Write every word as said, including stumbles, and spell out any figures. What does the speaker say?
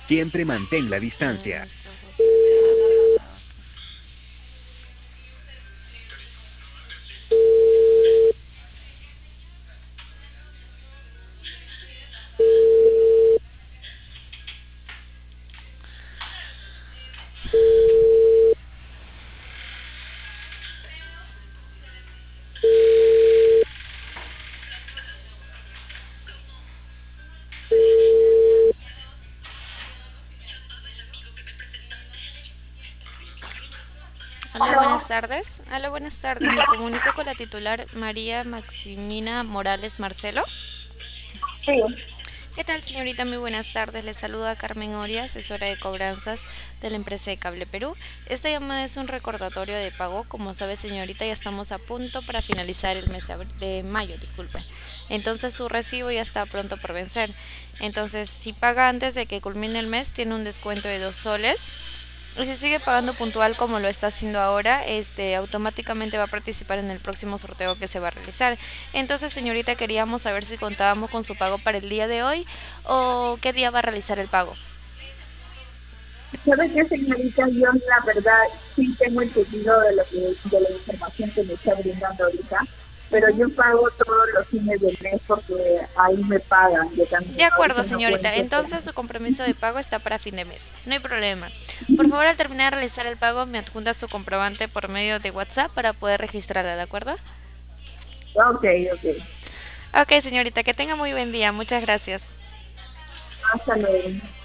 Siempre mantén la distancia. Hola, buenas tardes. Hola, buenas tardes. Me comunico con la titular María Maximina Morales Marcelo. Sí, ¿Qué tal, señorita? Muy buenas tardes. Le saluda Carmen Oria, asesora de cobranzas de la empresa de Cable Perú. Esta llamada es un recordatorio de pago. Como sabe, señorita, ya estamos a punto para finalizar el mes de, abri- de mayo, disculpe. Entonces su recibo ya está pronto por vencer. Entonces, si paga antes de que culmine el mes, tiene un descuento de dos soles. Y si sigue pagando puntual como lo está haciendo ahora, este automáticamente va a participar en el próximo sorteo que se va a realizar. Entonces, señorita, queríamos saber si contábamos con su pago para el día de hoy o qué día va a realizar el pago. ¿sabe qué, señorita? Yo la verdad sí tengo entendido de lo que, de la información que me está brindando ahorita, pero Ujú. yo pago todos los fines del mes porque ahí me pagan. Yo también De acuerdo, ahorita no señorita. cuento con... Entonces su compromiso de pago está para fin de mes. No hay problema. Por favor, al terminar de realizar el pago, me adjunta su comprobante por medio de WhatsApp para poder registrarla, ¿de acuerdo? Ok, ok. Ok, señorita, que tenga muy buen día. Muchas gracias. Hasta luego.